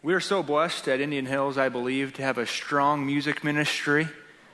We're so blessed at Indian Hills, I believe, to have a strong music ministry.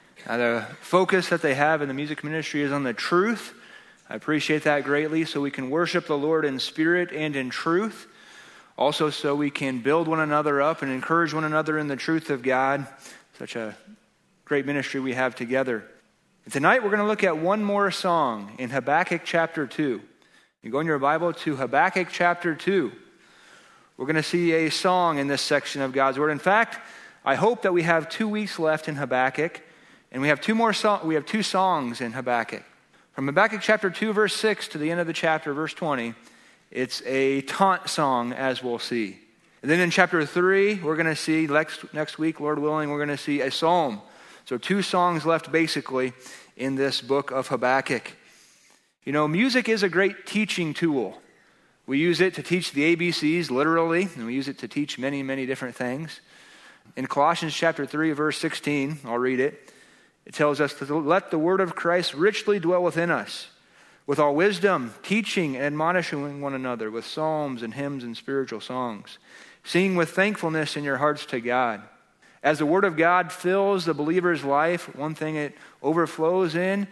The focus that they have in the music ministry is on the truth. I appreciate that greatly, so we can worship the Lord in spirit and in truth. Also, so we can build one another up and encourage one another in the truth of God. Such a great ministry we have together. And tonight we're going to look at one more song in Habakkuk chapter 2. You go in your Bible to Habakkuk chapter 2. We're going to see a song in this section of God's Word. In fact, I hope that we have 2 weeks left in Habakkuk, and we have two songs in Habakkuk. From Habakkuk chapter 2, verse 6 to the end of the chapter, verse 20, it's a taunt song, as we'll see. And then in chapter 3, we're going to see, next week, Lord willing, we're going to see a psalm. So 2 songs left, basically, in this book of Habakkuk. You know, music is a great teaching tool. We use it to teach the ABCs, literally, and we use it to teach many, many different things. In Colossians chapter 3, verse 16, I'll read it. It tells us to let the word of Christ richly dwell within us, with all wisdom, teaching and admonishing one another with psalms and hymns and spiritual songs, singing with thankfulness in your hearts to God. As the word of God fills the believer's life, one thing it overflows in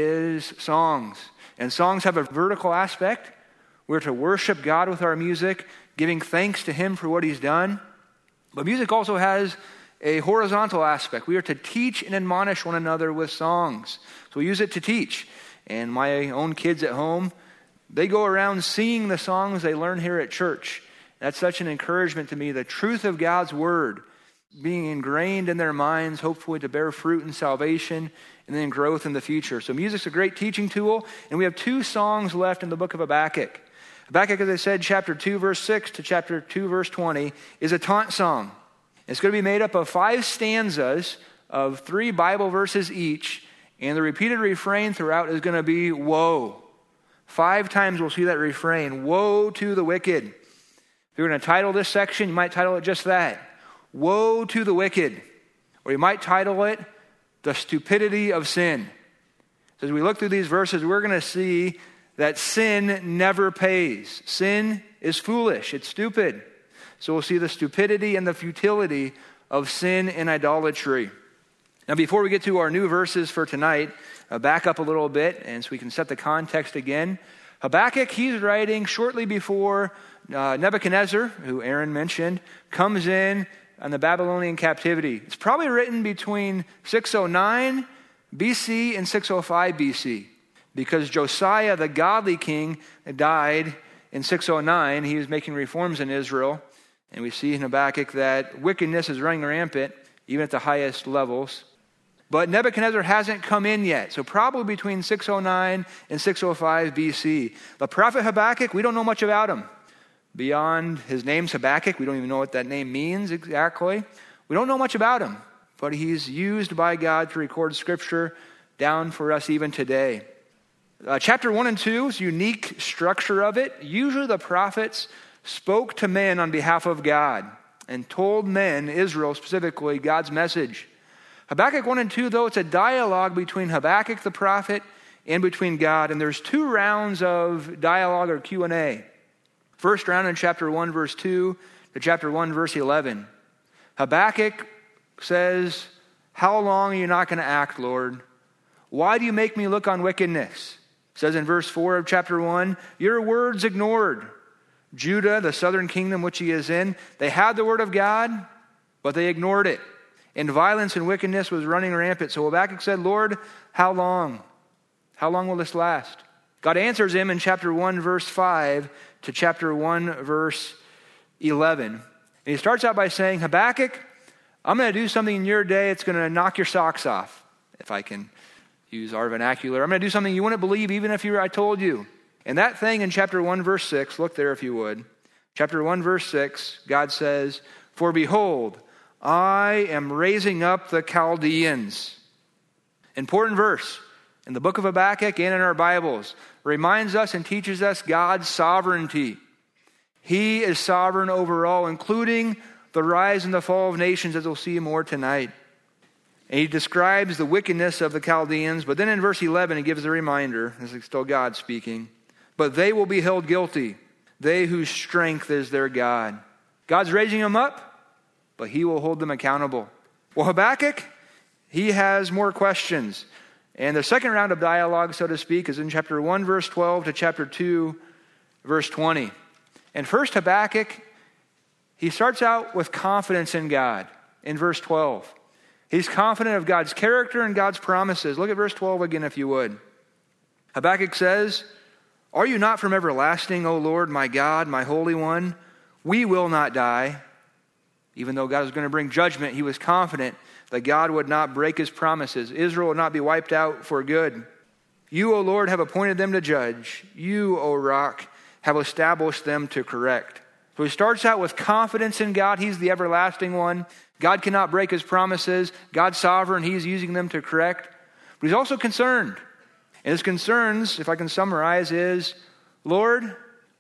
is songs. And songs have a vertical aspect. We're to worship God with our music, giving thanks to Him for what He's done. But music also has a horizontal aspect. We are to teach and admonish one another with songs. So we use it to teach. And my own kids at home, they go around singing the songs they learn here at church. That's such an encouragement to me. The truth of God's Word being ingrained in their minds, hopefully to bear fruit in salvation and then growth in the future. So music's a great teaching tool. And we have 2 songs left in the book of Habakkuk. Habakkuk, as I said, chapter 2, verse 6 to chapter 2, verse 20, is a taunt song. It's going to be made up of 5 stanzas of 3 Bible verses each, and the repeated refrain throughout is going to be, woe. 5 times we'll see that refrain, woe to the wicked. If you're going to title this section, you might title it just that, woe to the wicked. Or you might title it, the stupidity of sin. So as we look through these verses, we're going to see that sin never pays. Sin is foolish. It's stupid. So we'll see the stupidity and the futility of sin and idolatry. Now, before we get to our new verses for tonight, back up a little bit, and so we can set the context again. Habakkuk, he's writing shortly before Nebuchadnezzar, who Aaron mentioned, comes in on the Babylonian captivity. It's probably written between 609 BC and 605 BC. Because Josiah, the godly king, died in 609. He was making reforms in Israel. And we see in Habakkuk that wickedness is running rampant, even at the highest levels. But Nebuchadnezzar hasn't come in yet. So probably between 609 and 605 BC. The prophet Habakkuk, we don't know much about him. Beyond his name's Habakkuk, we don't even know what that name means exactly. We don't know much about him. But he's used by God to record scripture down for us even today. Chapter 1 and 2 is unique structure of it. Usually the prophets spoke to men on behalf of God and told men, Israel specifically, God's message. Habakkuk 1 and 2, though, it's a dialogue between Habakkuk the prophet and between God. And there's 2 rounds of dialogue or Q&A. First round in chapter 1, verse 2 to chapter 1, verse 11. Habakkuk says, how long are you not going to act, Lord? Why do you make me look on wickedness? It says in verse 4 of chapter 1, your words ignored. Judah, the southern kingdom which he is in, they had the word of God, but they ignored it. And violence and wickedness was running rampant. So Habakkuk said, Lord, how long? How long will this last? God answers him in chapter 1, verse 5 to chapter 1, verse 11. And he starts out by saying, Habakkuk, I'm going to do something in your day. It's going to knock your socks off, if I can use our vernacular. I'm going to do something you wouldn't believe even if I told you. And that thing in chapter 1, verse 6, look there if you would. Chapter 1, verse 6, God says, for behold, I am raising up the Chaldeans. Important verse in the book of Habakkuk and in our Bibles. Reminds us and teaches us God's sovereignty. He is sovereign over all, including the rise and the fall of nations, as we'll see more tonight. And he describes the wickedness of the Chaldeans. But then in verse 11, he gives a reminder. This is still God speaking. But they will be held guilty, they whose strength is their God. God's raising them up. but he will hold them accountable. Well, Habakkuk, he has more questions. And the second round of dialogue, so to speak, is in chapter 1, verse 12 to chapter 2, verse 20. And first, Habakkuk, he starts out with confidence in God in verse 12. He's confident of God's character and God's promises. Look at verse 12 again, if you would. Habakkuk says, "Are you not from everlasting, O Lord, my God, my Holy One? We will not die." Even though God was going to bring judgment, he was confident that God would not break his promises. Israel would not be wiped out for good. "You, O Lord, have appointed them to judge. You, O Rock, have established them to correct." So he starts out with confidence in God. He's the everlasting one. God cannot break his promises. God's sovereign. He's using them to correct. But he's also concerned. And his concerns, if I can summarize, is, Lord,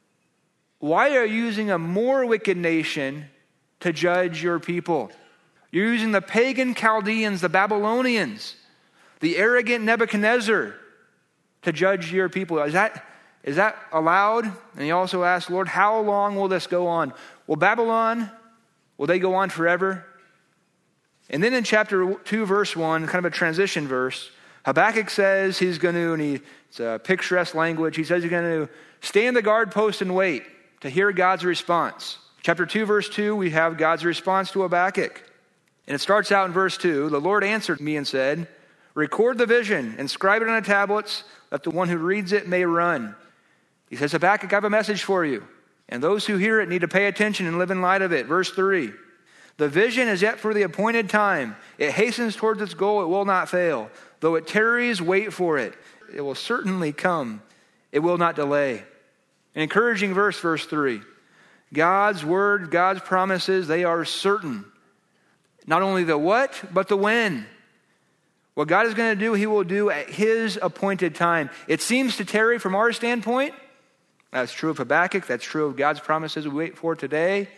why are you using a more wicked nation to judge your people? You're using the pagan Chaldeans, the Babylonians, the arrogant Nebuchadnezzar to judge your people. Is that allowed? And he also asked, Lord, how long will this go on? Will Babylon, will they go on forever? And then in chapter 2, verse 1, kind of a transition verse, Habakkuk says he's going to, and it's a picturesque language, he says he's going to stand the guard post and wait to hear God's response. Chapter 2, verse 2, we have God's response to Habakkuk. And it starts out in verse 2, "The Lord answered me and said, record the vision, inscribe it on the tablets, that the one who reads it may run." He says, Habakkuk, I have a message for you. And those who hear it need to pay attention and live in light of it. Verse 3, "The vision is yet for the appointed time. It hastens towards its goal. It will not fail. Though it tarries, wait for it. It will certainly come. It will not delay." An encouraging verse, verse 3. God's word, God's promises, they are certain. Not only the what, but the when. What God is going to do, he will do at his appointed time. It seems to tarry from our standpoint. That's true of Habakkuk. That's true of God's promises we wait for today.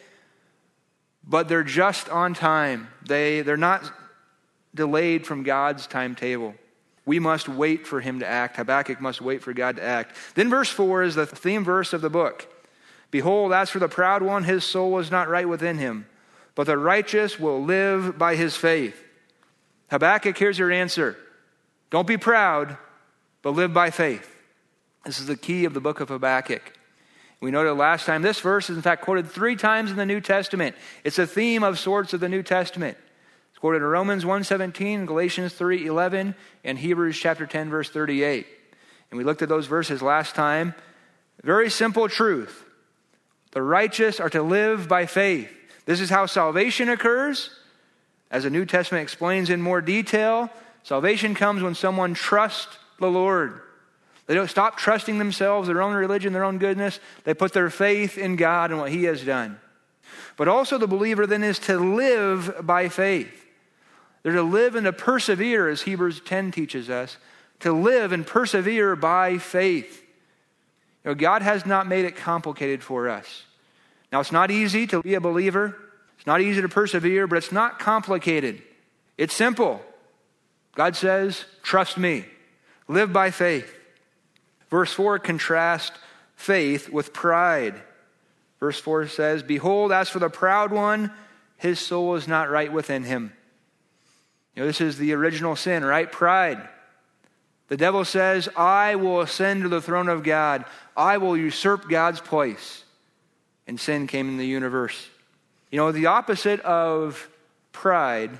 But they're just on time. They're not delayed from God's timetable. We must wait for him to act. Habakkuk must wait for God to act. Then verse 4 is the theme verse of the book. "Behold, as for the proud one, his soul is not right within him, but the righteous will live by his faith." Habakkuk, here's your answer. Don't be proud, but live by faith. This is the key of the book of Habakkuk. We noted last time, this verse is in fact quoted 3 times in the New Testament. It's a theme of sorts of the New Testament. It's quoted in Romans 1:17, Galatians 3:11, and Hebrews chapter 10, verse 38. And we looked at those verses last time. Very simple truth. The righteous are to live by faith. This is how salvation occurs. As the New Testament explains in more detail, salvation comes when someone trusts the Lord. They don't stop trusting themselves, their own religion, their own goodness. They put their faith in God and what he has done. But also the believer then is to live by faith. They're to live and to persevere, as Hebrews 10 teaches us, to live and persevere by faith. You know, God has not made it complicated for us. Now, it's not easy to be a believer. It's not easy to persevere, but it's not complicated. It's simple. God says, trust me. Live by faith. Verse 4 contrasts faith with pride. Verse 4 says, "Behold, as for the proud one, his soul is not right within him." You know, this is the original sin, right? Pride. The devil says, I will ascend to the throne of God. I will usurp God's place. And sin came in the universe. You know, the opposite of pride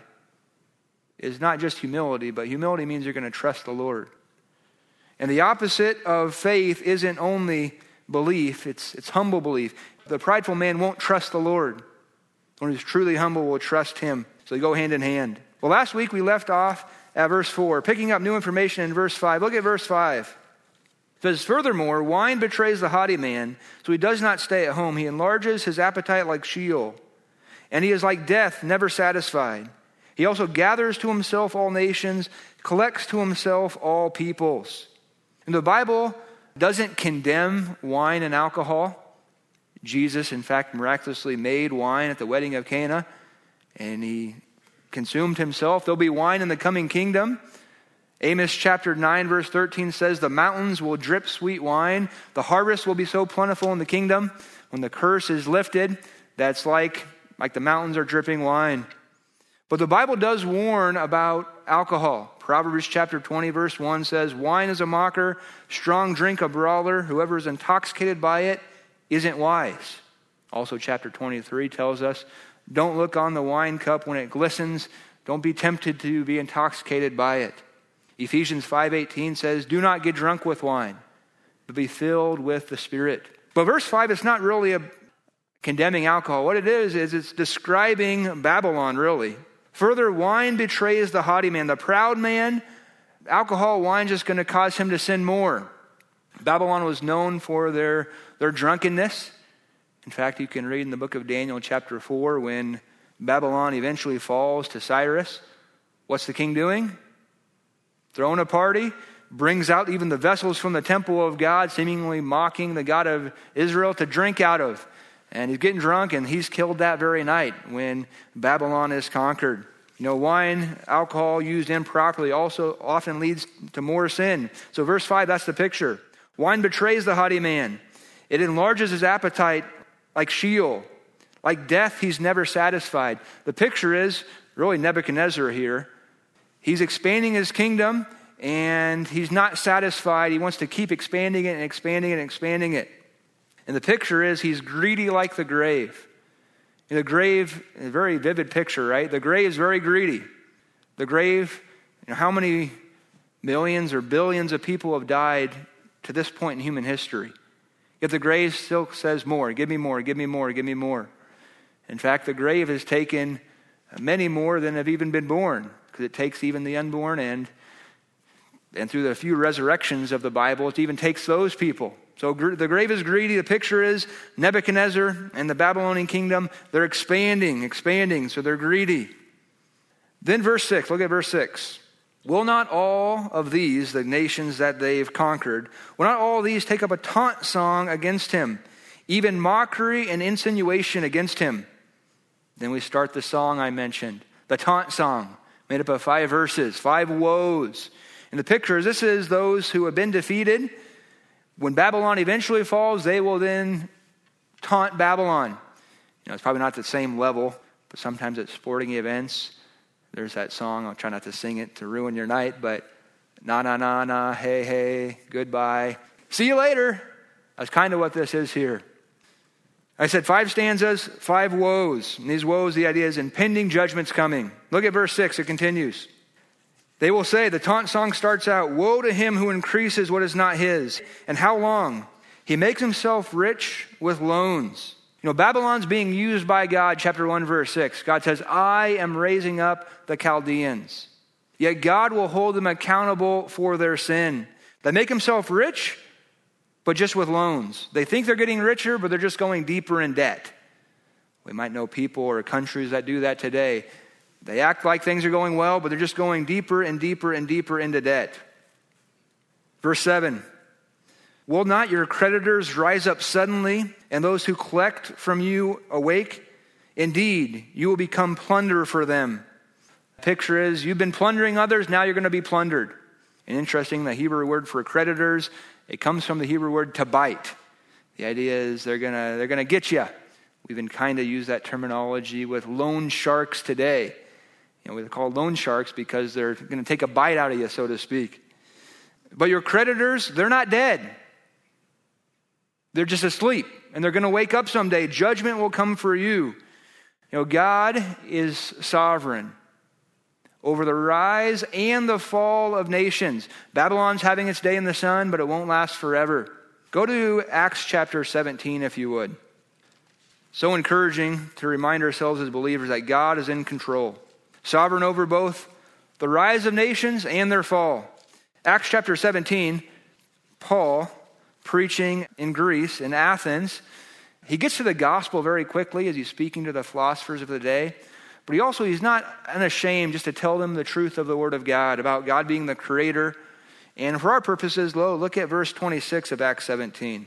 is not just humility, but humility means you're going to trust the Lord. And the opposite of faith isn't only belief, it's humble belief. The prideful man won't trust the Lord. One who's truly humble will trust him. So they go hand in hand. Well, last week we left off at verse 4, picking up new information in verse 5. Look at verse 5. It says, "Furthermore, wine betrays the haughty man, so he does not stay at home. He enlarges his appetite like Sheol, and he is like death, never satisfied. He also gathers to himself all nations, collects to himself all peoples." And the Bible doesn't condemn wine and alcohol. Jesus, in fact, miraculously made wine at the wedding of Cana, and he consumed himself. There'll be wine in the coming kingdom. Amos chapter 9, verse 13 says, "The mountains will drip sweet wine. The harvest will be so plentiful in the kingdom. When the curse is lifted, that's like like the mountains are dripping wine. But the Bible does warn about alcohol. Proverbs chapter 20, verse 1 says, wine is a mocker, strong drink a brawler. Whoever is intoxicated by it isn't wise. Also, chapter 23 tells us, don't look on the wine cup when it glistens. Don't be tempted to be intoxicated by it. Ephesians 5:18 says, do not get drunk with wine, but be filled with the Spirit. But verse 5 is not really condemning alcohol. What it is it's describing Babylon, really. Further, wine betrays the haughty man. The proud man, alcohol, wine just going to cause him to sin more. Babylon was known for their drunkenness. In fact, you can read in the book of Daniel chapter 4, when Babylon eventually falls to Cyrus, what's the king doing? Throwing a party, brings out even the vessels from the temple of God, seemingly mocking the God of Israel to drink out of. And he's getting drunk, and he's killed that very night when Babylon is conquered. You know, wine, alcohol used improperly also often leads to more sin. So verse 5, that's the picture. Wine betrays the haughty man. It enlarges his appetite like Sheol. Like death, he's never satisfied. The picture is really Nebuchadnezzar here. He's expanding his kingdom, and he's not satisfied. He wants to keep expanding it and expanding it and expanding it. And the picture is he's greedy like the grave. And the grave, a very vivid picture, right? The grave is very greedy. The grave, how many millions or billions of people have died to this point in human history? Yet the grave still says more. Give me more, give me more, give me more. In fact, the grave has taken many more than have even been born, because it takes even the unborn, and through the few resurrections of the Bible, it even takes those people. So the grave is greedy. The picture is Nebuchadnezzar and the Babylonian kingdom. They're expanding, so they're greedy. Then verse 6, look at verse 6. Will not all of these, the nations that they've conquered, will not all of these take up a taunt song against him, even mockery and insinuation against him? Then we start the song I mentioned, the taunt song, made up of 5 verses, 5 woes. And the picture is, this is those who have been defeated. When Babylon eventually falls, they will then taunt Babylon. It's probably not the same level, but sometimes at sporting events, there's that song. I'll try not to sing it to ruin your night, but na na na na, hey hey, goodbye, see you later. That's kind of what this is here. I said 5 stanzas, 5 woes. And these woes, the idea is impending judgment's coming. Look at verse 6, it continues. They will say, the taunt song starts out, woe to him who increases what is not his. And how long? He makes himself rich with loans. Babylon's being used by God, chapter 1, verse 6. God says, I am raising up the Chaldeans. Yet God will hold them accountable for their sin. They make themselves rich, but just with loans. They think they're getting richer, but they're just going deeper in debt. We might know people or countries that do that today. They act like things are going well, but they're just going deeper and deeper and deeper into debt. Verse 7. Will not your creditors rise up suddenly, and those who collect from you awake? Indeed, you will become plunder for them. The picture is, you've been plundering others, now you're going to be plundered. And interesting, the Hebrew word for creditors, it comes from the Hebrew word to bite. The idea is they're gonna get you. We even kind of use that terminology with loan sharks today. We're called loan sharks because they're going to take a bite out of you, so to speak. But your creditors, they're not dead. They're just asleep, and they're going to wake up someday. Judgment will come for you. God is sovereign over the rise and the fall of nations. Babylon's having its day in the sun, but it won't last forever. Go to Acts chapter 17, if you would. So encouraging to remind ourselves as believers that God is in control, sovereign over both the rise of nations and their fall. Acts chapter 17, Paul, preaching in Greece, in Athens, he gets to the gospel very quickly as he's speaking to the philosophers of the day. But he's not unashamed just to tell them the truth of the Word of God, about God being the creator. And for our purposes, look at verse 26 of Acts 17.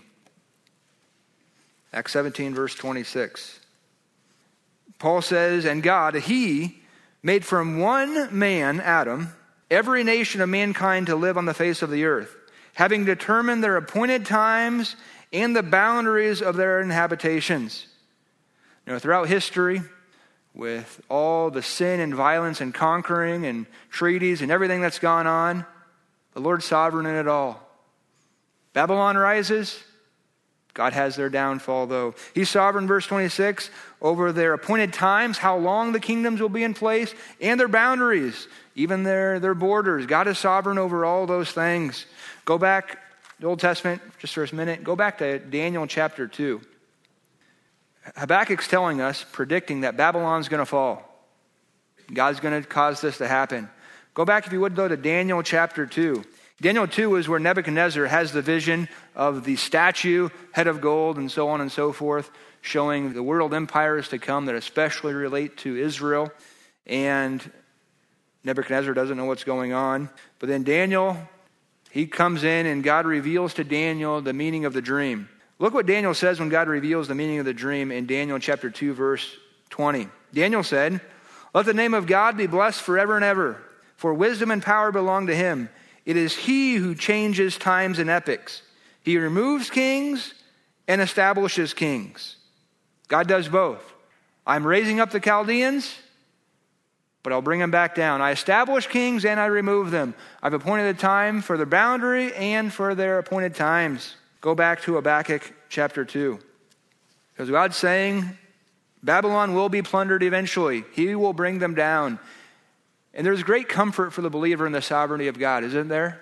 Acts 17, verse 26. Paul says, and God, he made from one man, Adam, every nation of mankind to live on the face of the earth, having determined their appointed times and the boundaries of their inhabitations. Throughout history, with all the sin and violence and conquering and treaties and everything that's gone on. The Lord's sovereign in it all. Babylon rises. God has their downfall, though. He's sovereign, verse 26, over their appointed times, how long the kingdoms will be in place, and their boundaries, even their borders. God is sovereign over all those things. Go back, the Old Testament, just for a minute. Go back to Daniel chapter 2. Habakkuk's telling us, predicting that Babylon's going to fall. God's going to cause this to happen. Go back, if you would, though, to Daniel chapter 2. Daniel 2 is where Nebuchadnezzar has the vision of the statue, head of gold, and so on and so forth, showing the world empires to come that especially relate to Israel. And Nebuchadnezzar doesn't know what's going on. But then Daniel, he comes in and God reveals to Daniel the meaning of the dream. Look what Daniel says when God reveals the meaning of the dream in Daniel chapter 2, verse 20. Daniel said, "Let the name of God be blessed forever and ever, for wisdom and power belong to him. It is he who changes times and epochs. He removes kings and establishes kings." God does both. I'm raising up the Chaldeans, but I'll bring them back down. I establish kings and I remove them. I've appointed a time for their boundary and for their appointed times. Go back to Habakkuk chapter 2. Because God's saying Babylon will be plundered eventually. He will bring them down. And there's great comfort for the believer in the sovereignty of God, isn't there?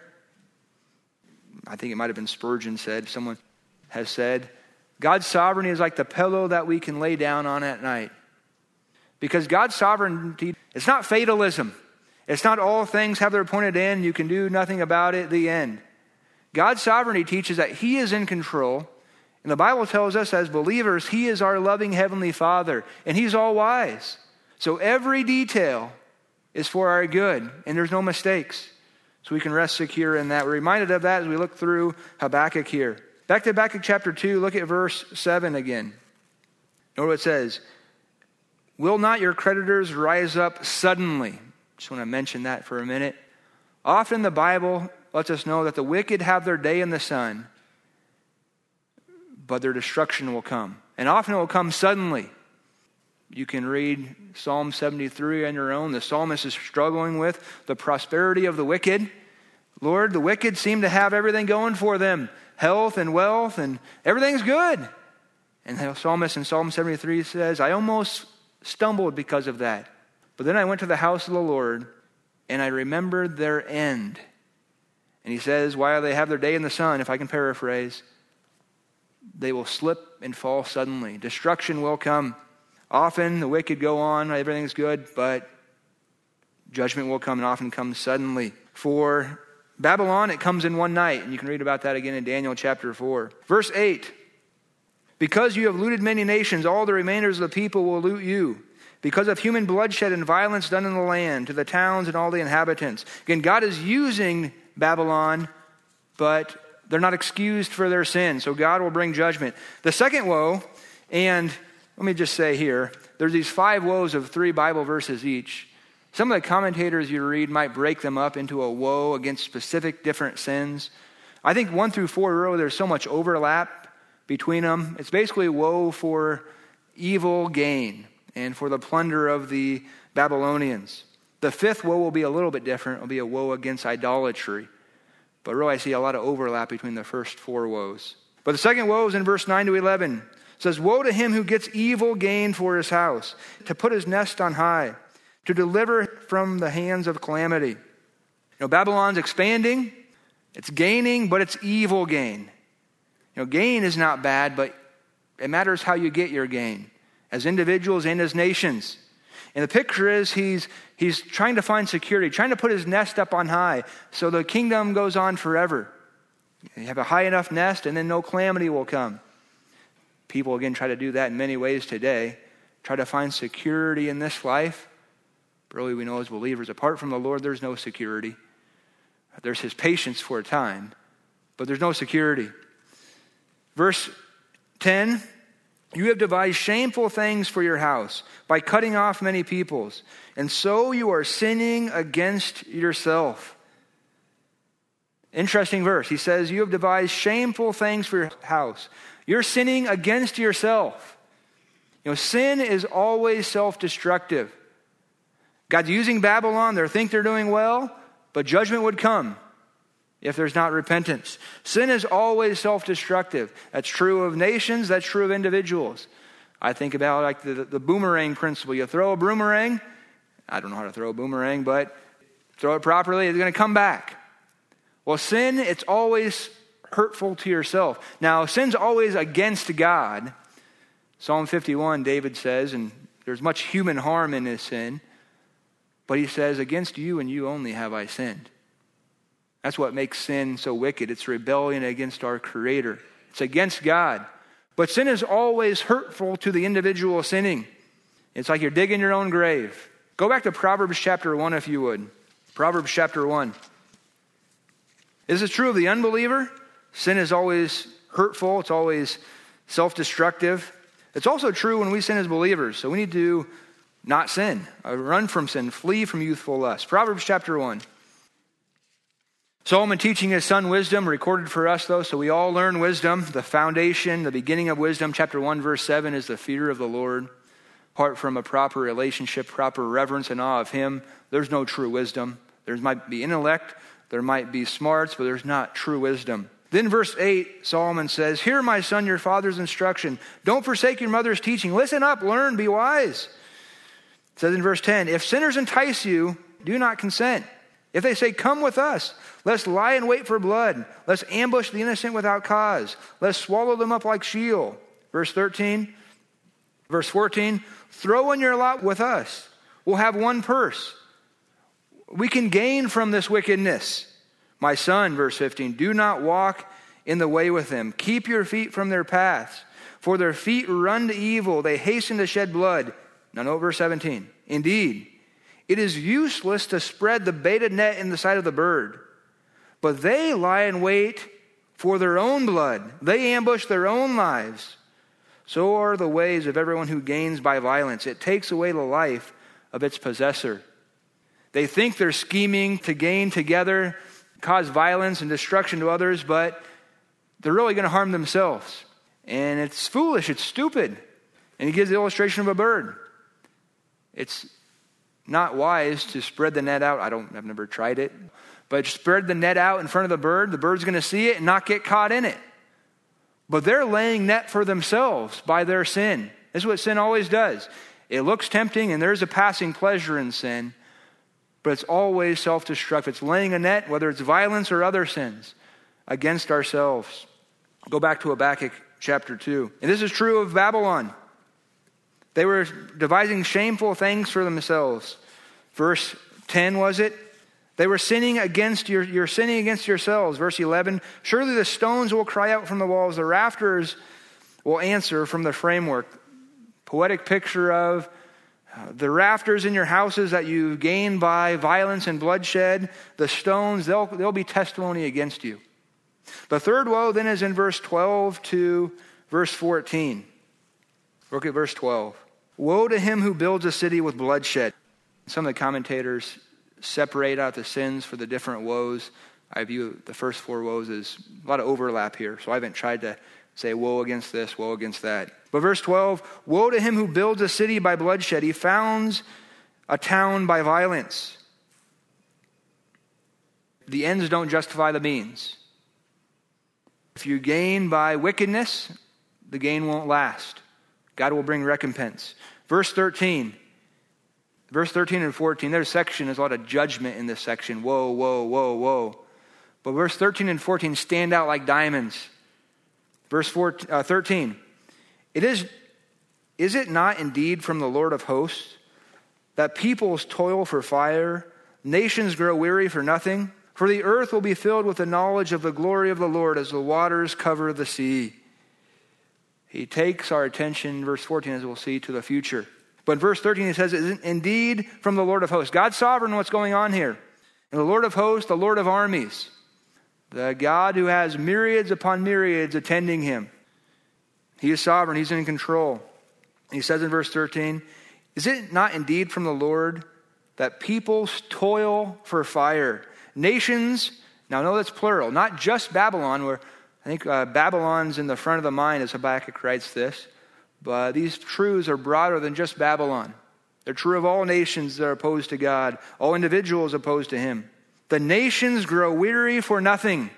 I think it might have been Spurgeon said, someone has said, God's sovereignty is like the pillow that we can lay down on at night. Because God's sovereignty, it's not fatalism. It's not all things have their appointed end, you can do nothing about it, the end. God's sovereignty teaches that he is in control. And the Bible tells us as believers, he is our loving heavenly Father. And he's all wise. So every detail is for our good, and there's no mistakes. So we can rest secure in that. We're reminded of that as we look through Habakkuk here. Back to Habakkuk chapter 2, look at verse 7 again. Note what it says. Will not your creditors rise up suddenly? Just want to mention that for a minute. Often the Bible lets us know that the wicked have their day in the sun, but their destruction will come. And often it will come suddenly. You can read Psalm 73 on your own. The psalmist is struggling with the prosperity of the wicked. Lord, the wicked seem to have everything going for them. Health and wealth and everything's good. And the psalmist in Psalm 73 says, I almost stumbled because of that. But then I went to the house of the Lord and I remembered their end. And he says, while they have their day in the sun, if I can paraphrase, they will slip and fall suddenly. Destruction will come. Often the wicked go on, everything's good, but judgment will come and often comes suddenly. For Babylon, it comes in one night, and you can read about that again in Daniel chapter 4. Verse 8, because you have looted many nations, all the remainders of the people will loot you. Because of human bloodshed and violence done in the land, to the towns and all the inhabitants. Again, God is using Babylon, but they're not excused for their sin, so God will bring judgment. The second woe, and let me just say here, there's these 5 woes of 3 Bible verses each. Some of the commentators you read might break them up into a woe against specific different sins. I think 1 through 4, really, there's so much overlap between them. It's basically a woe for evil gain and for the plunder of the Babylonians. The 5th woe will be a little bit different. It will be a woe against idolatry. But really, I see a lot of overlap between the first 4 woes. But the second woe is in verse 9 to 11. It says, woe to him who gets evil gain for his house, to put his nest on high, to deliver from the hands of calamity. Babylon's expanding, it's gaining, but it's evil gain. Gain is not bad, but it matters how you get your gain, as individuals and as nations. And the picture is he's trying to find security, trying to put his nest up on high, so the kingdom goes on forever. You have a high enough nest, and then no calamity will come. People, again, try to do that in many ways today. Try to find security in this life. But really, we know as believers, apart from the Lord, there's no security. There's his patience for a time, but there's no security. Verse 10, you have devised shameful things for your house by cutting off many peoples, and so you are sinning against yourself. Interesting verse. He says, you have devised shameful things for your house. You're sinning against yourself. Sin is always self-destructive. God's using Babylon. They think they're doing well, but judgment would come if there's not repentance. Sin is always self-destructive. That's true of nations. That's true of individuals. I think about like the boomerang principle. You throw a boomerang. I don't know how to throw a boomerang, but throw it properly, it's going to come back. Well, sin, it's always hurtful to yourself. Now, sin's always against God. Psalm 51, David says, and there's much human harm in his sin, but he says, against you and you only have I sinned. That's what makes sin so wicked. It's rebellion against our Creator. It's against God. But sin is always hurtful to the individual sinning. It's like you're digging your own grave. Go back to Proverbs chapter 1 if you would. Proverbs chapter 1. This is true of the unbeliever. Sin is always hurtful. It's always self-destructive. It's also true when we sin as believers. So we need to not sin. Run from sin. Flee from youthful lust. Proverbs chapter 1. Solomon teaching his son wisdom, recorded for us though, so we all learn wisdom. The foundation, the beginning of wisdom, chapter 1, verse 7, is the fear of the Lord. Apart from a proper relationship, proper reverence and awe of Him, there's no true wisdom. There might be intellect, there might be smarts, but there's not true wisdom. Then verse 8, Solomon says, hear, my son, your father's instruction. Don't forsake your mother's teaching. Listen up, learn, be wise. It says in verse 10, if sinners entice you, do not consent. If they say, come with us, let's lie in wait for blood. Let's ambush the innocent without cause. Let's swallow them up like Sheol. Verse 13, verse 14, throw in your lot with us. We'll have one purse. We can gain from this wickedness. My son, verse 15, do not walk in the way with them. Keep your feet from their paths. For their feet run to evil. They hasten to shed blood. Now note verse 17. Indeed, it is useless to spread the baited net in the sight of the bird. But they lie in wait for their own blood. They ambush their own lives. So are the ways of everyone who gains by violence. It takes away the life of its possessor. They think they're scheming to gain together, cause violence and destruction to others, but they're really going to harm themselves. And it's foolish, it's stupid. And he gives the illustration of a bird. It's not wise to spread the net out. I've never tried it. But spread the net out in front of the bird. The bird's going to see it and not get caught in it. But they're laying net for themselves by their sin. This is what sin always does. It looks tempting and there's a passing pleasure in sin. But it's always self-destructive. It's laying a net, whether it's violence or other sins, against ourselves. Go back to Habakkuk chapter 2. And this is true of Babylon. They were devising shameful things for themselves. Verse 10 was it? They were sinning against you're sinning against yourselves. Verse 11, surely the stones will cry out from the walls. The rafters will answer from the framework. Poetic picture of the rafters in your houses that you gain by violence and bloodshed. The stones, they'll be testimony against you. The third woe then is in verse 12 to verse 14. Look at verse 12. Woe to him who builds a city with bloodshed. Some of the commentators separate out the sins for the different woes. I view the first four woes as a lot of overlap here. So I haven't tried to say woe against this, woe against that. But verse 12, woe to him who builds a city by bloodshed. He founds a town by violence. The ends don't justify the means. If you gain by wickedness, the gain won't last. God will bring recompense. Verse 13 and 14, there's a section, there's a lot of judgment in this section. Woe, woe, woe, woe. But verse 13 and 14 stand out like diamonds. Verse 13, is it not indeed from the Lord of hosts that peoples toil for fire, nations grow weary for nothing? For the earth will be filled with the knowledge of the glory of the Lord as the waters cover the sea. He takes our attention, verse 14, as we'll see, to the future. But in verse 13, he says, is indeed from the Lord of hosts. God's sovereign what's going on here. And the Lord of hosts, the Lord of armies. The God who has myriads upon myriads attending him. He is sovereign. He's in control. He says in verse 13, is it not indeed from the Lord that peoples toil for fire? Nations, now know that's plural, not just Babylon, where I think Babylon's in the front of the mind as Habakkuk writes this, But these truths are broader than just Babylon. They're true of all nations that are opposed to God, all individuals opposed to him. The nations grow weary for nothing.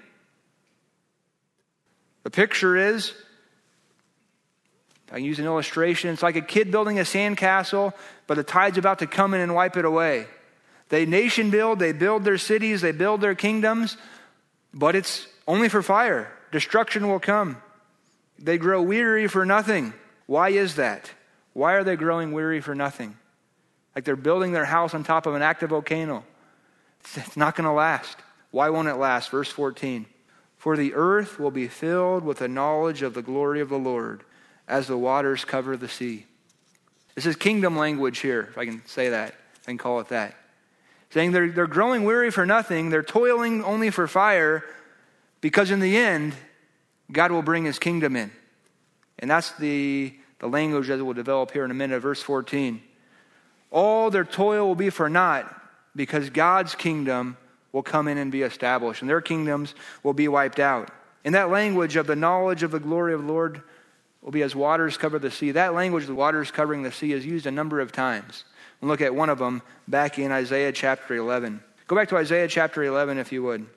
The picture is, if I can use an illustration, it's like a kid building a sandcastle, but the tide's about to come in and wipe it away. They nation build, they build their cities, they build their kingdoms, but it's only for fire. Destruction will come. They grow weary for nothing. Why is that? Why are they growing weary for nothing? Like they're building their house on top of an active volcano. It's not going to last. Why won't it last? Verse 14. For the earth will be filled with the knowledge of the glory of the Lord as the waters cover the sea. This is kingdom language here, if I can say that, if I can call it that. Saying they're growing weary for nothing. They're toiling only for fire because in the end, God will bring his kingdom in. And that's the language that will develop here in a minute. Verse 14. All their toil will be for naught because God's kingdom will come in and be established, and their kingdoms will be wiped out. And that language of the knowledge of the glory of the Lord will be as waters cover the sea. That language, the waters covering the sea, is used a number of times. We'll look at one of them back in Isaiah chapter 11. Go back to Isaiah chapter 11 if you would.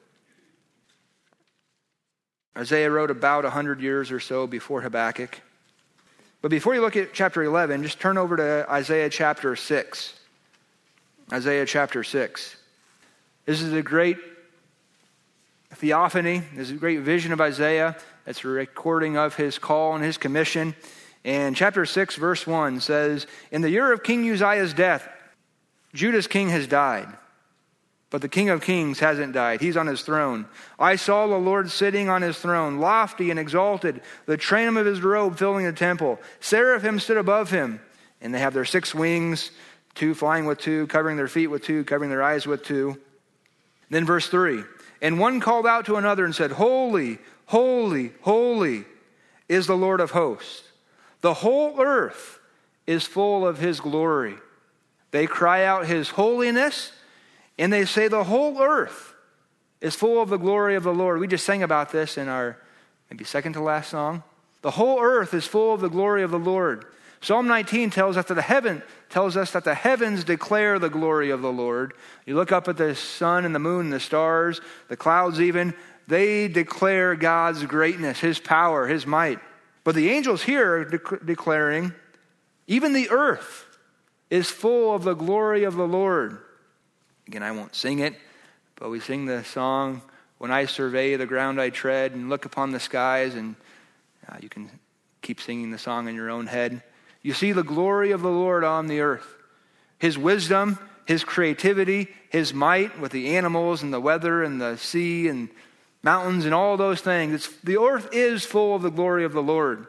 Isaiah wrote about 100 years or so before Habakkuk. But before you look at chapter 11, just turn over to Isaiah chapter 6. Isaiah chapter 6. This is a great theophany. This is a great vision of Isaiah. It's a recording of his call and his commission. And chapter 6, verse 1 says, In the year of King Uzziah's death, Judah's king has died. But the King of Kings hasn't died. He's on his throne. I saw the Lord sitting on his throne, lofty and exalted, the train of his robe filling the temple. Seraphim stood above him, and they have their 6 wings, 2 flying with 2, covering their feet with 2, covering their eyes with 2. Then verse 3, and one called out to another and said, Holy, holy, holy is the Lord of hosts. The whole earth is full of his glory. They cry out his holiness, and they say the whole earth is full of the glory of the Lord. We just sang about this in our maybe second to last song. The whole earth is full of the glory of the Lord. Psalm 19 tells us that the heavens declare the glory of the Lord. You look up at the sun and the moon and the stars, the clouds even, they declare God's greatness, his power, his might. But the angels here are declaring, even the earth is full of the glory of the Lord. Again, I won't sing it, but we sing the song, When I Survey the Ground I Tread and Look Upon the Skies, and you can keep singing the song in your own head. You see the glory of the Lord on the earth. His wisdom, his creativity, his might with the animals and the weather and the sea and mountains and all those things. The earth is full of the glory of the Lord.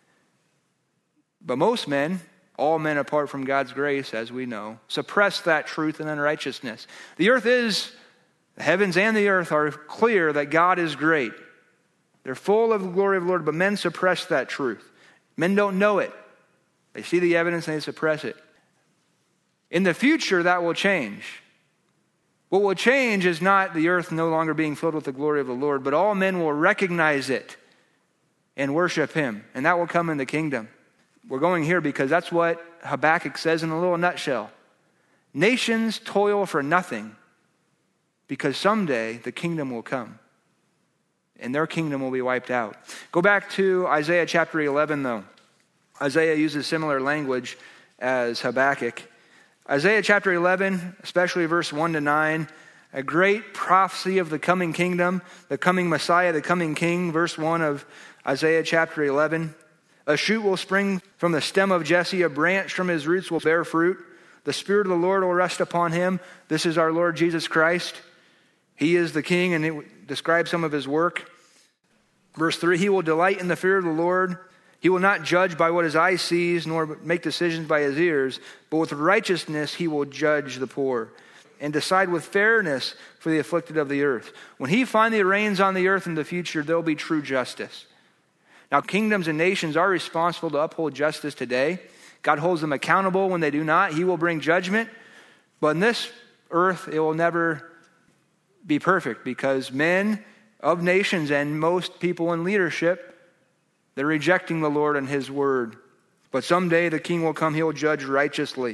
But most men, all men apart from God's grace, as we know, suppress that truth and unrighteousness. The heavens and the earth are clear that God is great. They're full of the glory of the Lord, but men suppress that truth. Men don't know it. They see the evidence and they suppress it. In the future, that will change. What will change is not the earth no longer being filled with the glory of the Lord, but all men will recognize it and worship him. And that will come in the kingdom. We're going here because that's what Habakkuk says in a little nutshell. Nations toil for nothing because someday the kingdom will come. And their kingdom will be wiped out. Go back to Isaiah chapter 11 though. Isaiah uses similar language as Habakkuk. Isaiah chapter 11, especially verse 1 to 9, a great prophecy of the coming kingdom, the coming Messiah, the coming king. Verse 1 of Isaiah chapter 11. A shoot will spring from the stem of Jesse, a branch from his roots will bear fruit. The Spirit of the Lord will rest upon him. This is our Lord Jesus Christ. He is the king, and it describes some of his work. Verse 3, he will delight in the fear of the Lord. He will not judge by what his eye sees, nor make decisions by his ears, but with righteousness he will judge the poor and decide with fairness for the afflicted of the earth. When he finally reigns on the earth in the future, there will be true justice. Now, kingdoms and nations are responsible to uphold justice today. God holds them accountable when they do not. He will bring judgment. But in this earth, it will never be perfect because men of nations and most people in leadership, they're rejecting the Lord and his word. But someday the king will come, he'll judge righteously.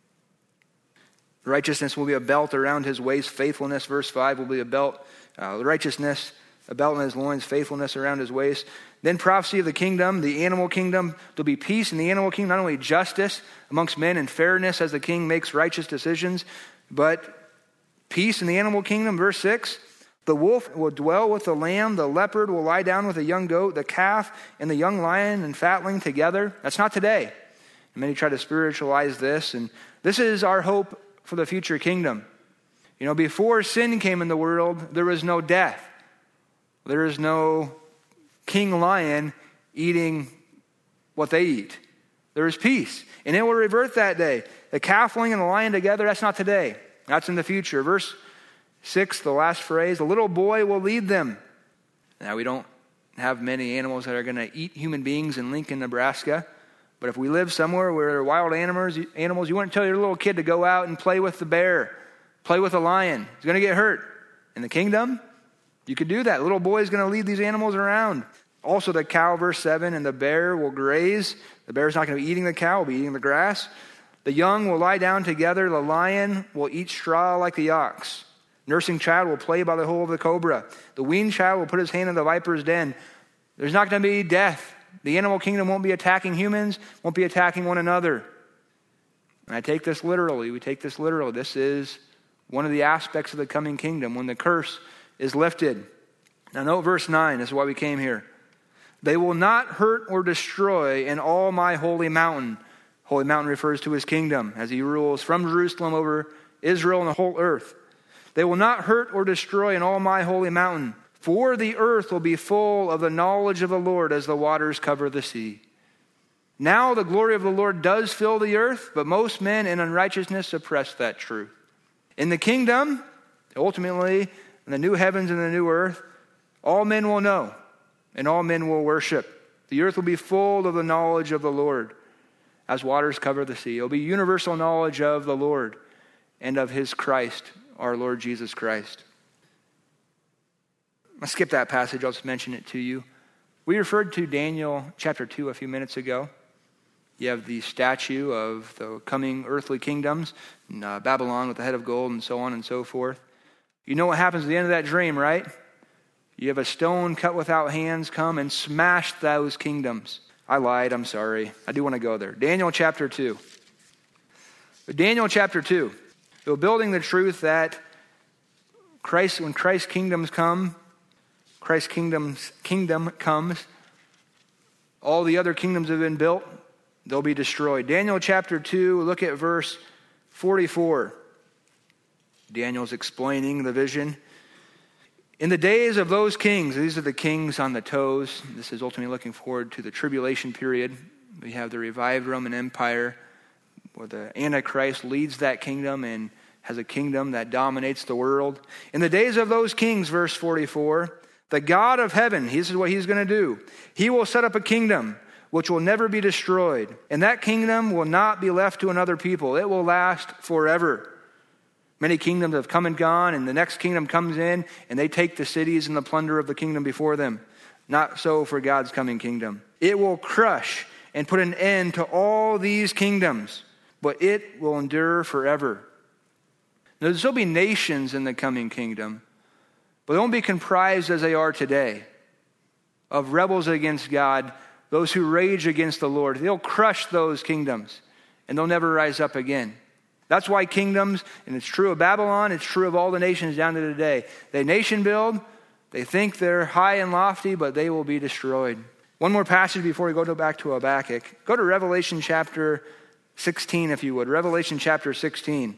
Righteousness will be a belt around his waist. Faithfulness, verse 5, will be a belt. Righteousness, a belt in his loins. Faithfulness around his waist. Then prophecy of the kingdom, the animal kingdom. There'll be peace in the animal kingdom, not only justice amongst men and fairness as the king makes righteous decisions, but peace in the animal kingdom. Verse 6, the wolf will dwell with the lamb. The leopard will lie down with the young goat. The calf and the young lion and fatling together. That's not today. And many try to spiritualize this. And this is our hope for the future kingdom. You know, before sin came in the world, there was no death. There is no king lion eating what they eat. There is peace. And it will revert that day. The calfling and the lion together, that's not today. That's in the future. Verse 6, the last phrase, the little boy will lead them. Now, we don't have many animals that are going to eat human beings in Lincoln, Nebraska. But if we live somewhere where there are wild animals, you wouldn't tell your little kid to go out and play with the bear, play with the lion. He's going to get hurt. In the kingdom, you could do that. The little boy is going to lead these animals around. Also the cow, verse 7, and the bear will graze. The bear is not going to be eating the cow, will be eating the grass. The young will lie down together. The lion will eat straw like the ox. Nursing child will play by the hole of the cobra. The weaned child will put his hand in the viper's den. There's not going to be death. The animal kingdom won't be attacking humans, won't be attacking one another. And I take this literally. We take this literally. This is one of the aspects of the coming kingdom when the curse is lifted. Now note verse 9. This is why we came here. They will not hurt or destroy in all my holy mountain. Holy mountain refers to his kingdom as he rules from Jerusalem over Israel and the whole earth. They will not hurt or destroy in all my holy mountain. For the earth will be full of the knowledge of the Lord as the waters cover the sea. Now the glory of the Lord does fill the earth, but most men in unrighteousness suppress that truth. In the kingdom, ultimately, in the new heavens and the new earth, all men will know and all men will worship. The earth will be full of the knowledge of the Lord as waters cover the sea. It will be universal knowledge of the Lord and of his Christ, our Lord Jesus Christ. I'll skip that passage. I'll just mention it to you. We referred to Daniel chapter 2 a few minutes ago. You have the statue of the coming earthly kingdoms, Babylon with the head of gold and so on and so forth. You know what happens at the end of that dream, right? You have a stone cut without hands come and smash those kingdoms. I lied. I'm sorry. I do want to go there. Daniel chapter 2. Daniel chapter 2. So building the truth that when Christ's kingdom comes, all the other kingdoms have been built, they'll be destroyed. Daniel chapter 2, look at verse 44. Daniel's explaining the vision. In the days of those kings, these are the kings on the toes. This is ultimately looking forward to the tribulation period. We have the revived Roman Empire, where the Antichrist leads that kingdom and has a kingdom that dominates the world. In the days of those kings, verse 44, the God of heaven, this is what he's going to do. He will set up a kingdom which will never be destroyed. And that kingdom will not be left to another people. It will last forever. Many kingdoms have come and gone, and the next kingdom comes in, and they take the cities and the plunder of the kingdom before them. Not so for God's coming kingdom. It will crush and put an end to all these kingdoms, but it will endure forever. Now, there'll still be nations in the coming kingdom, but they won't be comprised as they are today of rebels against God, those who rage against the Lord. They'll crush those kingdoms, and they'll never rise up again. That's why kingdoms, and it's true of Babylon, it's true of all the nations down to today. They nation build, they think they're high and lofty, but they will be destroyed. One more passage before we go back to Habakkuk. Go to Revelation chapter 16, if you would. Revelation chapter 16.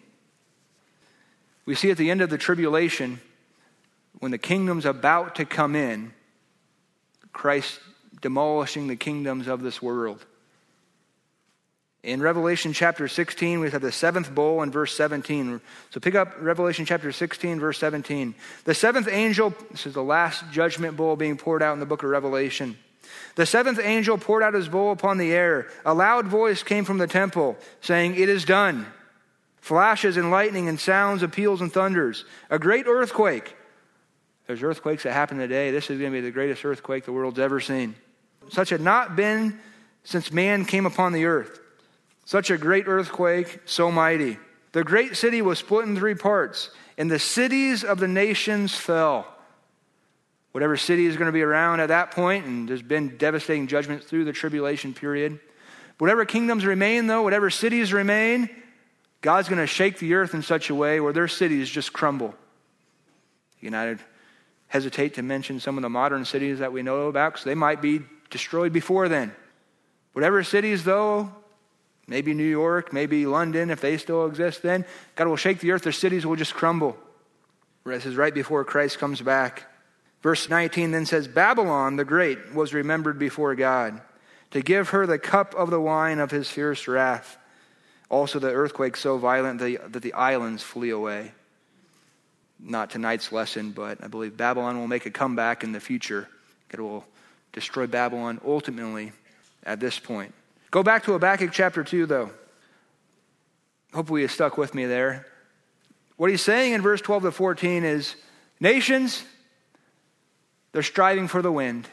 We see at the end of the tribulation, when the kingdom's about to come in, Christ demolishing the kingdoms of this world. In Revelation chapter 16, we have the seventh bowl in verse 17. So pick up Revelation chapter 16, verse 17. The seventh angel, this is the last judgment bowl being poured out in the book of Revelation. The seventh angel poured out his bowl upon the air. A loud voice came from the temple, saying, "It is done." Flashes and lightning and sounds of peals and thunders. A great earthquake. There's earthquakes that happen today. This is going to be the greatest earthquake the world's ever seen. Such had not been since man came upon the earth. Such a great earthquake, so mighty. The great city was split in 3 parts, and the cities of the nations fell. Whatever city is going to be around at that point, and there's been devastating judgment through the tribulation period. Whatever kingdoms remain, though, whatever cities remain, God's going to shake the earth in such a way where their cities just crumble. I'd hesitate to mention some of the modern cities that we know about because they might be destroyed before then. Whatever cities, though, maybe New York, maybe London, if they still exist then, God will shake the earth, their cities will just crumble. This is right before Christ comes back. Verse 19 then says, Babylon the great was remembered before God, to give her the cup of the wine of his fierce wrath. Also the earthquake so violent that the islands flee away. Not tonight's lesson, but I believe Babylon will make a comeback in the future. It will destroy Babylon ultimately at this point. Go back to Habakkuk chapter 2, though. Hopefully you stuck with me there. What he's saying in verse 12 to 14 is, nations, they're striving for the wind.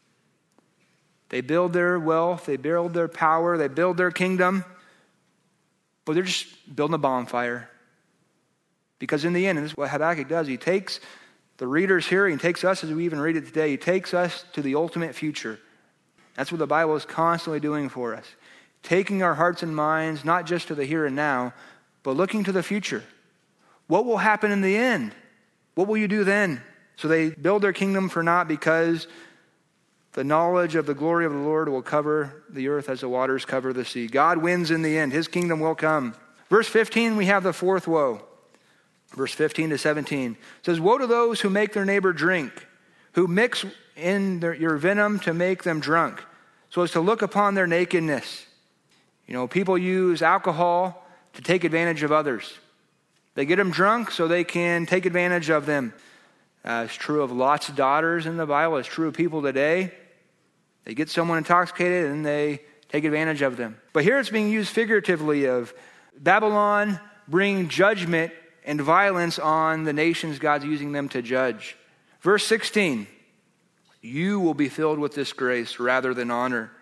They build their wealth, they build their power, they build their kingdom, but they're just building a bonfire. Because in the end, and this is what Habakkuk does, he takes the readers here, he takes us as we even read it today, he takes us to the ultimate future. That's what the Bible is constantly doing for us. Taking our hearts and minds, not just to the here and now, but looking to the future. What will happen in the end? What will you do then? So they build their kingdom for naught because the knowledge of the glory of the Lord will cover the earth as the waters cover the sea. God wins in the end. His kingdom will come. Verse 15, we have the fourth woe. Verse 15 to 17 says, woe to those who make their neighbor drink, who mix in your venom to make them drunk, so as to look upon their nakedness. People use alcohol to take advantage of others. They get them drunk so they can take advantage of them. It's true of Lot's daughters in the Bible. It's true of people today. They get someone intoxicated and they take advantage of them. But here it's being used figuratively of Babylon bringing judgment and violence on the nations God's using them to judge. Verse 16, you will be filled with disgrace rather than honor.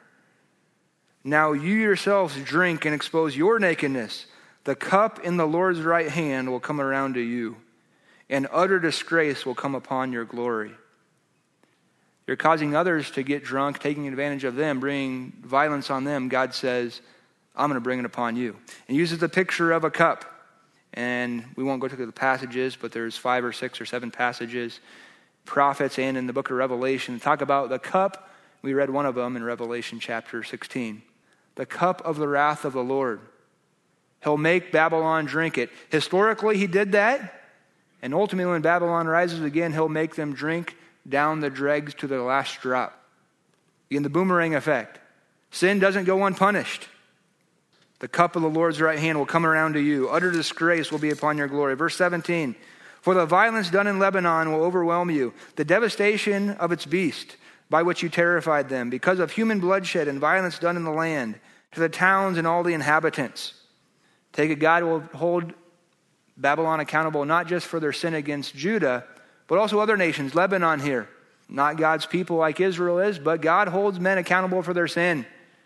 Now you yourselves drink and expose your nakedness. The cup in the Lord's right hand will come around to you, and utter disgrace will come upon your glory. You're causing others to get drunk, taking advantage of them, bringing violence on them. God says, I'm going to bring it upon you. And uses the picture of a cup. And we won't go through the passages, but there's 5 or 6 or 7 passages, prophets and in the book of Revelation, talk about the cup. We read one of them in Revelation chapter 16. The cup of the wrath of the Lord. He'll make Babylon drink it. Historically, he did that. And ultimately, when Babylon rises again, he'll make them drink down the dregs to the last drop. In the boomerang effect. Sin doesn't go unpunished. The cup of the Lord's right hand will come around to you. Utter disgrace will be upon your glory. Verse 17. For the violence done in Lebanon will overwhelm you. The devastation of its beast by which you terrified them. Because of human bloodshed and violence done in the land. To the towns and all the inhabitants. Take it, God will hold Babylon accountable not just for their sin against Judah, but also other nations. Lebanon here. Not God's people like Israel is, but God holds men accountable for their sin.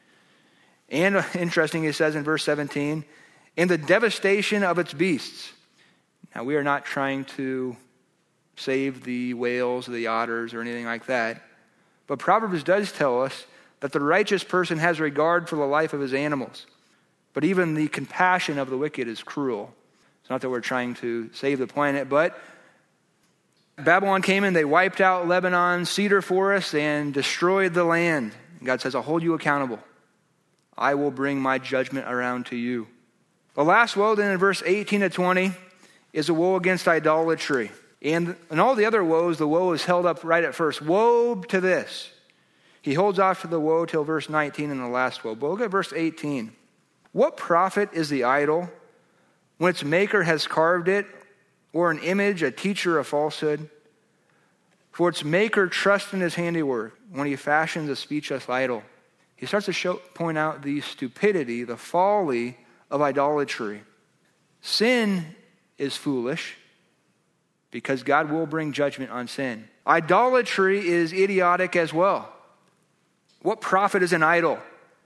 And interesting, it says in verse 17, in the devastation of its beasts. Now, we are not trying to save the whales or the otters or anything like that. But Proverbs does tell us that the righteous person has regard for the life of his animals. But even the compassion of the wicked is cruel. It's not that we're trying to save the planet, but Babylon came in, they wiped out Lebanon's cedar forest and destroyed the land. God says, I'll hold you accountable. I will bring my judgment around to you. The last woe then in verse 18 to 20 is a woe against idolatry. And in all the other woes, the woe is held up right at first. Woe to this. He holds off to the woe till verse 19 in the last woe. But look at verse 18. What profit is the idol when its maker has carved it, or an image, a teacher of falsehood? For its maker trusts in his handiwork when he fashions a speechless idol. He starts to point out the stupidity, the folly of idolatry. Sin is foolish because God will bring judgment on sin. Idolatry is idiotic as well. What profit is an idol?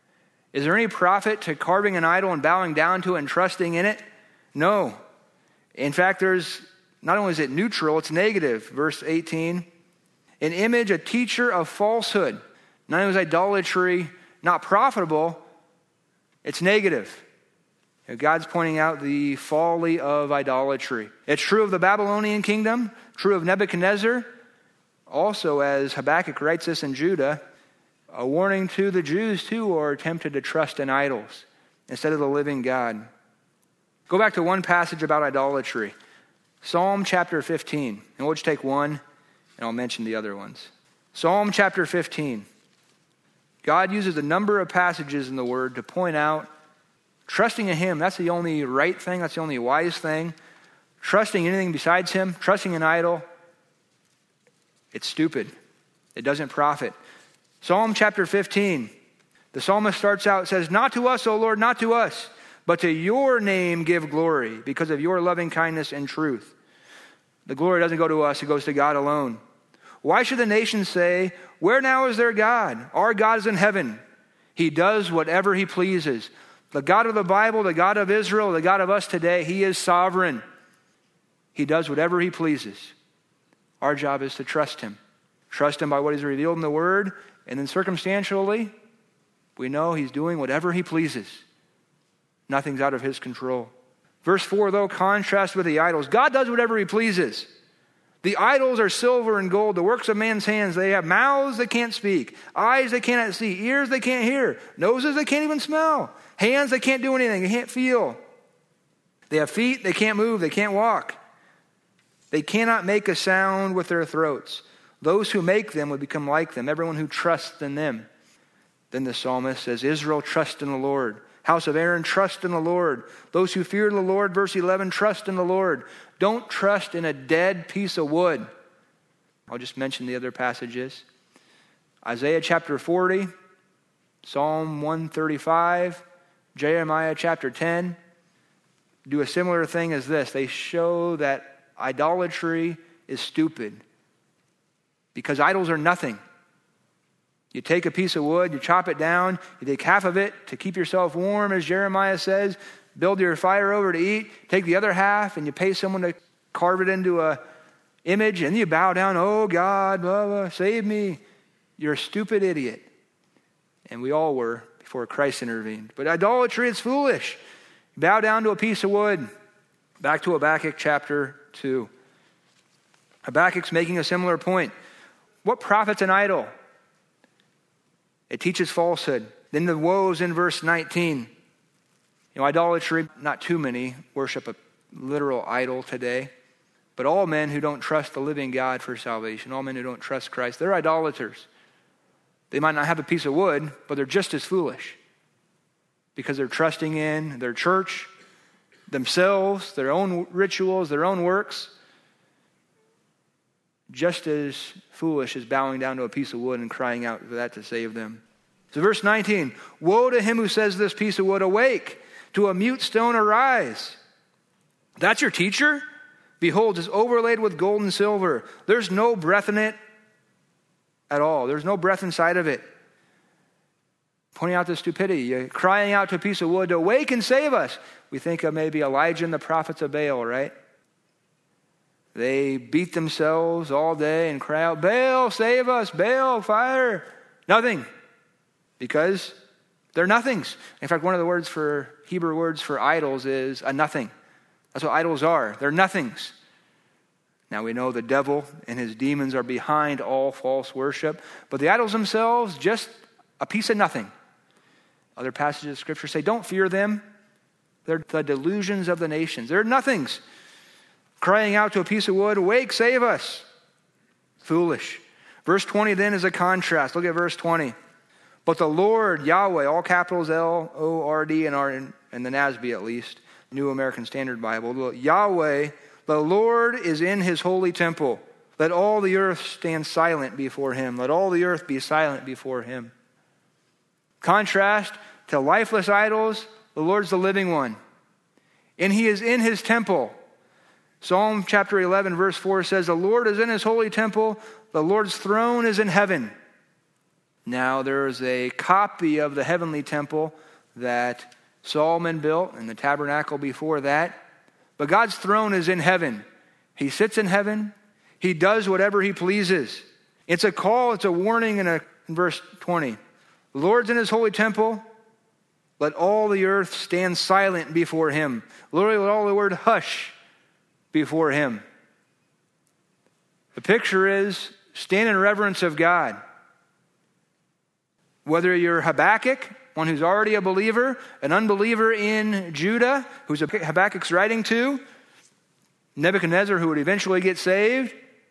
Is there any profit to carving an idol and bowing down to it and trusting in it? No. In fact, not only is it neutral, it's negative. Verse 18, an image, a teacher of falsehood. Not only is idolatry not profitable, it's negative. God's pointing out the folly of idolatry. It's true of the Babylonian kingdom, true of Nebuchadnezzar. Also, as Habakkuk writes this in Judah, a warning to the Jews too who are tempted to trust in idols instead of the living God. Go back to one passage about idolatry. Psalm chapter 15. And we'll just take one and I'll mention the other ones. Psalm chapter 15. God uses a number of passages in the Word to point out trusting in Him, that's the only right thing, that's the only wise thing. Trusting anything besides Him, trusting an idol, it's stupid. It doesn't profit. Psalm chapter 15, the psalmist starts out, says, not to us, O Lord, not to us, but to your name give glory because of your loving kindness and truth. The glory doesn't go to us, it goes to God alone. Why should the nations say, where now is their God? Our God is in heaven. He does whatever He pleases. The God of the Bible, the God of Israel, the God of us today, He is sovereign. He does whatever He pleases. Our job is to trust Him. Trust Him by what He's revealed in the Word, and then circumstantially, we know He's doing whatever He pleases. Nothing's out of His control. Verse 4, though, contrasts with the idols. God does whatever He pleases. The idols are silver and gold, the works of man's hands. They have mouths that can't speak, eyes they cannot see, ears they can't hear, noses they can't even smell, hands they can't do anything, they can't feel. They have feet, they can't move, they can't walk. They cannot make a sound with their throats. Those who make them would become like them, everyone who trusts in them. Then the psalmist says, Israel, trust in the Lord. House of Aaron, trust in the Lord. Those who fear the Lord, verse 11, trust in the Lord. Don't trust in a dead piece of wood. I'll just mention the other passages. Isaiah chapter 40, Psalm 135, Jeremiah chapter 10 do a similar thing as this. They show that idolatry is stupid because idols are nothing. You take a piece of wood, you chop it down, you take half of it to keep yourself warm, as Jeremiah says, build your fire over to eat, take the other half and you pay someone to carve it into a image, and you bow down, oh God, blah, blah, save me. You're a stupid idiot. And we all were before Christ intervened. But idolatry is foolish. Bow down to a piece of wood. Back to Habakkuk chapter 2. Habakkuk's making a similar point. What profits an idol? It teaches falsehood. Then the woes in verse 19. Idolatry, not too many worship a literal idol today. But all men who don't trust the living God for salvation, all men who don't trust Christ, they're idolaters. They might not have a piece of wood, but they're just as foolish. Because they're trusting in their church, themselves, their own rituals, their own works. Just as foolish as bowing down to a piece of wood and crying out for that to save them. So verse 19, woe to him who says to this piece of wood, awake, to a mute stone arise. That's your teacher? Behold, it's overlaid with gold and silver. There's no breath in it at all. There's no breath inside of it. Pointing out the stupidity. You're crying out to a piece of wood to awake and save us. We think of maybe Elijah and the prophets of Baal, right? They beat themselves all day and cry out, Baal, save us, Baal, fire. Nothing. Because they're nothings. In fact, one of the Hebrew words for idols is a nothing. That's what idols are. They're nothings. Now we know the devil and his demons are behind all false worship. But the idols themselves, just a piece of nothing. Other passages of Scripture say, don't fear them. They're the delusions of the nations. They're nothings. Crying out to a piece of wood, awake, save us. Foolish. Verse 20 then is a contrast. Look at verse 20. But the Lord, Yahweh, all capitals L-O-R-D and R in the NASB at least, New American Standard Bible. Yahweh, the Lord is in his holy temple. Let all the earth stand silent before him. Let all the earth be silent before him. Contrast to lifeless idols, the Lord's the living one. And he is in his temple. Psalm chapter 11 verse 4 says, the Lord is in his holy temple. The Lord's throne is in heaven. Now there is a copy of the heavenly temple that Solomon built and the tabernacle before that. But God's throne is in heaven. He sits in heaven. He does whatever he pleases. It's a call, it's a warning in verse 20. The Lord's in his holy temple. Let all the earth stand silent before him. Literally, let all the word hush before him. The picture is stand in reverence of God. Whether you're Habakkuk, one who's already a believer, an unbeliever in Judah, who's Habakkuk's writing to, Nebuchadnezzar, who would eventually get saved,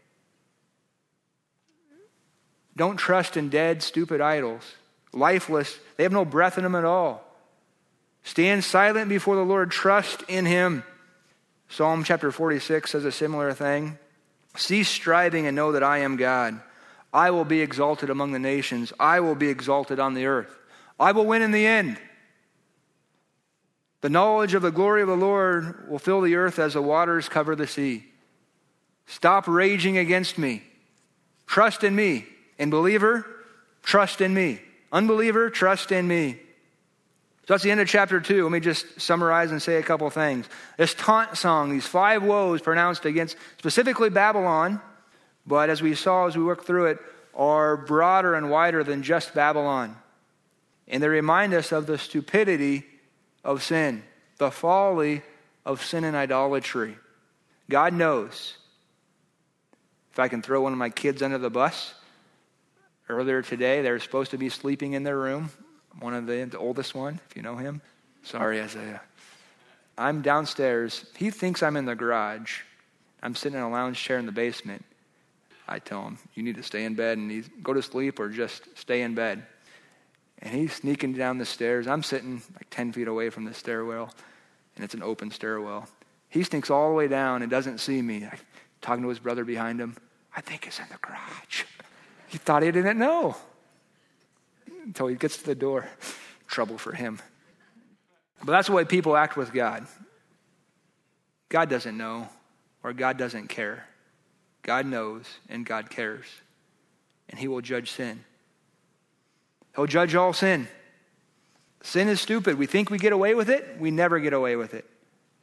don't trust in dead, stupid idols. Lifeless. They have no breath in them at all. Stand silent before the Lord. Trust in him. Psalm chapter 46 says a similar thing. Cease striving and know that I am God. I will be exalted among the nations. I will be exalted on the earth. I will win in the end. The knowledge of the glory of the Lord will fill the earth as the waters cover the sea. Stop raging against me. Trust in me. And believer, trust in me. Unbeliever, trust in me. So that's the end of chapter 2. Let me just summarize and say a couple things. This taunt song, these 5 woes pronounced against specifically Babylon, but as we saw as we worked through it, are broader and wider than just Babylon. And they remind us of the stupidity of sin, the folly of sin and idolatry. God knows. If I can throw one of my kids under the bus, earlier today, they were supposed to be sleeping in their room. One of the oldest one, if you know him. Sorry, Isaiah. I'm downstairs. He thinks I'm in the garage. I'm sitting in a lounge chair in the basement. I tell him, you need to stay in bed and go to sleep or just stay in bed. And he's sneaking down the stairs. I'm sitting like 10 feet away from the stairwell, and it's an open stairwell. He sneaks all the way down and doesn't see me. I'm talking to his brother behind him. I think it's in the garage. He thought he didn't know. Until he gets to the door. Trouble for him. But that's the way people act with God. God doesn't know, or God doesn't care. God knows, and God cares. And he will judge sin. He'll judge all sin. Sin is stupid. We think we get away with it. We never get away with it.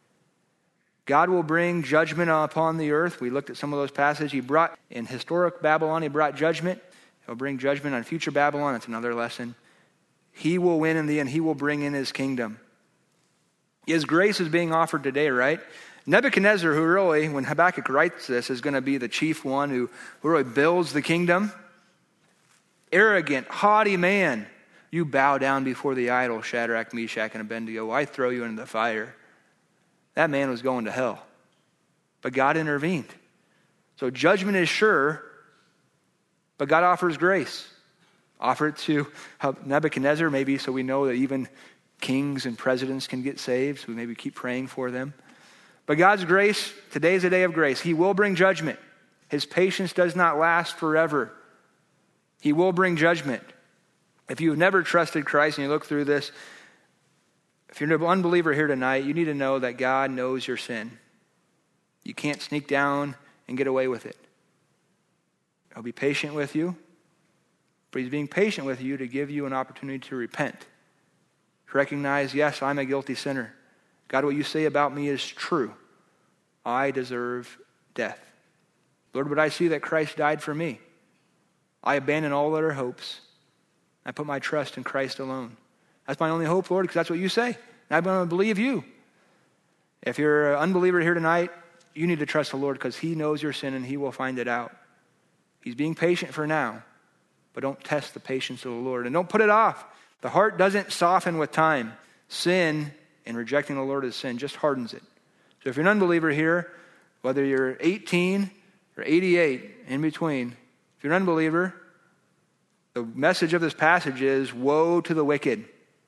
God will bring judgment upon the earth. We looked at some of those passages. He brought, in historic Babylon, he brought judgment. He'll bring judgment on future Babylon. That's another lesson. He will win in the end. He will bring in his kingdom. His grace is being offered today, right? Nebuchadnezzar, who really, when Habakkuk writes this, is going to be the chief one who really builds the kingdom. Arrogant, haughty man. You bow down before the idol, Shadrach, Meshach, and Abednego. I throw you into the fire. That man was going to hell. But God intervened. So judgment is sure, but God offers grace. Offer it to Nebuchadnezzar, maybe so we know that even kings and presidents can get saved. So we maybe keep praying for them. But God's grace, today is a day of grace. He will bring judgment. His patience does not last forever. He will bring judgment. If you've never trusted Christ and you look through this, if you're an unbeliever here tonight, you need to know that God knows your sin. You can't sneak down and get away with it. He'll be patient with you, but he's being patient with you to give you an opportunity to repent. To recognize, yes, I'm a guilty sinner. God, what you say about me is true. I deserve death. Lord, but I see that Christ died for me. I abandon all other hopes. I put my trust in Christ alone. That's my only hope, Lord, because that's what you say. And I'm going to believe you. If you're an unbeliever here tonight, you need to trust the Lord because he knows your sin and he will find it out. He's being patient for now, but don't test the patience of the Lord. And don't put it off. The heart doesn't soften with time. Sin and rejecting the Lord as sin just hardens it. So if you're an unbeliever here, whether you're 18 or 88, in between, if you're an unbeliever, the message of this passage is, woe to the wicked.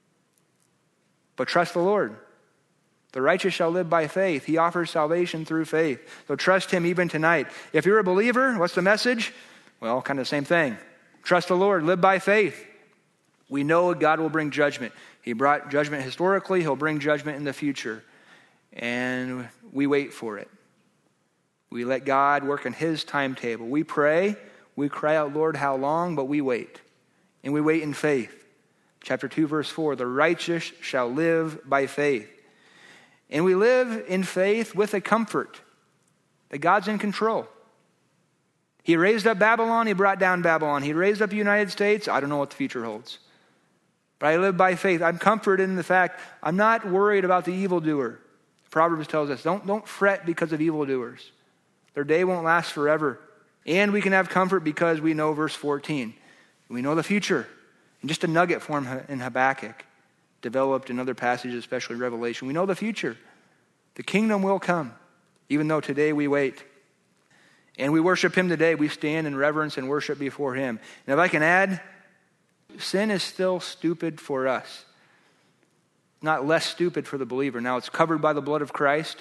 But trust the Lord. The righteous shall live by faith. He offers salvation through faith. So trust him even tonight. If you're a believer, what's the message? Well, kind of the same thing. Trust the Lord. Live by faith. We know God will bring judgment. He brought judgment historically. He'll bring judgment in the future. And we wait for it. We let God work in his timetable. We pray. We cry out, Lord, how long? But we wait. and we wait in faith. Chapter 2, verse 4, the righteous shall live by faith. And we live in faith with a comfort that God's in control. He raised up Babylon, he brought down Babylon. He raised up the United States. I don't know what the future holds. But I live by faith. I'm comforted in the fact I'm not worried about the evildoer. Proverbs tells us, don't fret because of evildoers. Their day won't last forever. And we can have comfort because we know verse 14. We know the future. And just a nugget for him in Habakkuk, developed in other passages, especially Revelation. We know the future. The kingdom will come, even though today we wait. And we worship him today. We stand in reverence and worship before him. And if I can add, sin is still stupid for us. Not less stupid for the believer. Now it's covered by the blood of Christ.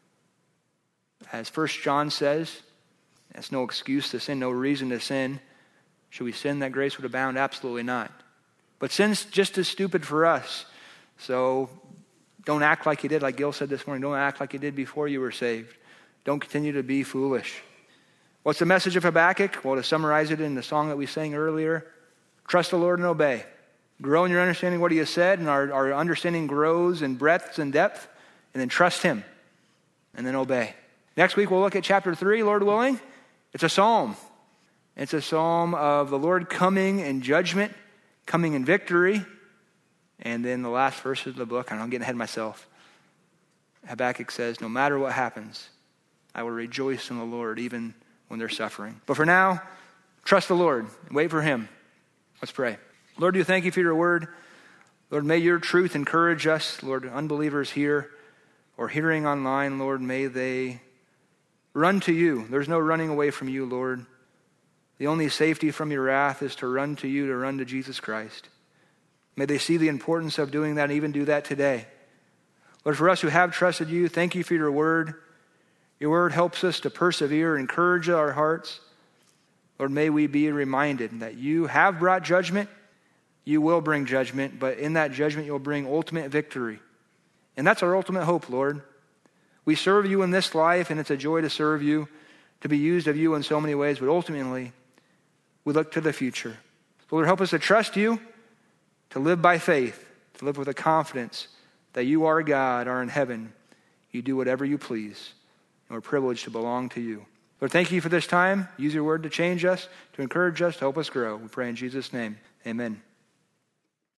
As 1 John says, that's no excuse to sin, no reason to sin. Should we sin that grace would abound? Absolutely not. But sin's just as stupid for us. So don't act like you did, like Gil said this morning. Don't act like you did before you were saved. Don't continue to be foolish. What's the message of Habakkuk? Well, to summarize it in the song that we sang earlier, trust the Lord and obey. Grow in your understanding what he has said, and our understanding grows in breadth and depth, and then trust him, and then obey. Next week we'll look at chapter 3, Lord willing. It's a psalm. It's a psalm of the Lord coming in judgment, coming in victory. And then the last verses of the book, I'm getting ahead of myself. Habakkuk says, no matter what happens, I will rejoice in the Lord even when they're suffering. But for now, trust the Lord and wait for him. Let's pray. Lord, do thank you for your word. Lord, may your truth encourage us. Lord, unbelievers here or hearing online, Lord, may they run to you. There's no running away from you, Lord. The only safety from your wrath is to run to you, to run to Jesus Christ. May they see the importance of doing that and even do that today. Lord, for us who have trusted you, thank you for your word. Your word helps us to persevere, encourage our hearts. Lord, may we be reminded that you have brought judgment. You will bring judgment, but in that judgment you'll bring ultimate victory. And that's our ultimate hope, Lord. We serve you in this life, and it's a joy to serve you, to be used of you in so many ways, but ultimately, we look to the future. Lord, help us to trust you, to live by faith, to live with a confidence that you are God, are in heaven. You do whatever you please, and we're privileged to belong to you. Lord, thank you for this time. Use your word to change us, to encourage us, to help us grow. We pray in Jesus' name. Amen.